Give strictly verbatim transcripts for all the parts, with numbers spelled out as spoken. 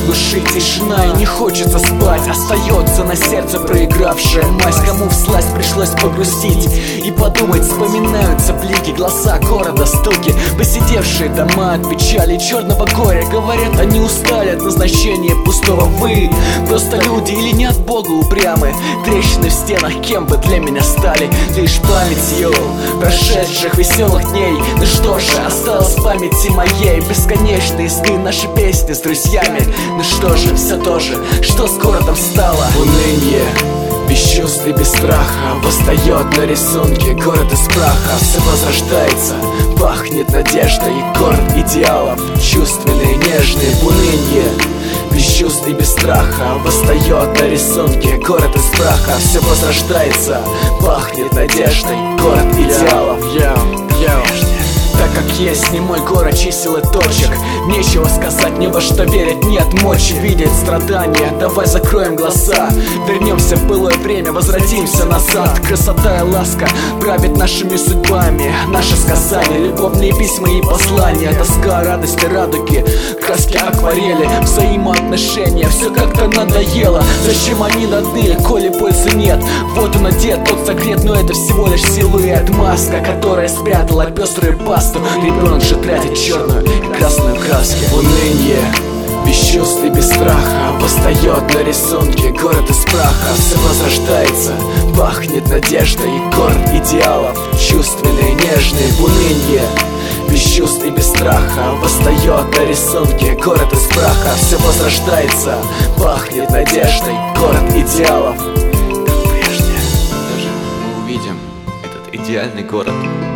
глуши тишина, и не хочется спать. Остается на сердце проигравшая мазь. Кому всласть пришлось погрустить и подумать, вспоминаются блики, голоса города, стуки, посидевшие дома от печали, черного горя. Говорят, они устали от назначения пустого. Вы просто люди или не от Бога упрямы? Трещины в стенах кем бы для меня стали? Лишь памятью прошедших веселых дней. Ну что же, осталось в памяти моей бесконечные сны, наши песни с друзьями. Ну что же, все то же, что с городом стало. Уныние без чувств и без страха восстает на рисунке. Город из праха все возрождается, пахнет надеждой. Город идеалов, чувственный, нежный. В уныние без чувств и без страха восстает на рисунке. Город из праха все возрождается, пахнет надеждой. Город идеалов, так как есть не мой город чисел и точек. Нечего сказать, не во что верить, нет мочи видеть страдания. Давай закроем глаза, вернемся в былое время, возвратимся назад. Красота и ласка правит нашими судьбами. Наши сказания, любовные письма и послания. Тоска, радость и радуги, краски акварели, взаимоотношения. Все как-то надоело, зачем они даны, коли пользы нет? Вот он одет, тот согрет, но это всего лишь силуэт. Маска, которая спрятала пеструю пасту. Ребенок же тратит черную и красную краски. Уныние без чувств и без страха восстает на рисунке. Город из праха все возрождается, пахнет надеждой. Город идеалов, чувственный, нежный. В уныние без чувств и без страха восстает на рисунке. Город из праха все возрождается, пахнет надеждой. Город идеалов, как прежде. Даже мы увидим этот идеальный город,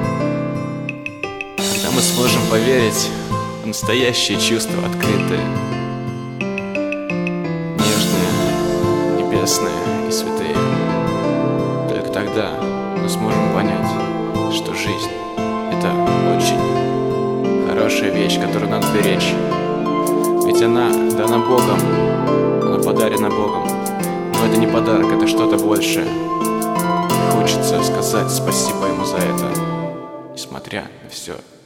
когда мы сможем поверить в настоящие чувства, открытые, нежные, небесные и святые. Только тогда мы сможем понять, что жизнь — это очень хорошая вещь, которую надо беречь. Ведь она дана Богом, она подарена Богом. Но это не подарок, это что-то большее. И хочется сказать спасибо Ему за это, несмотря на все.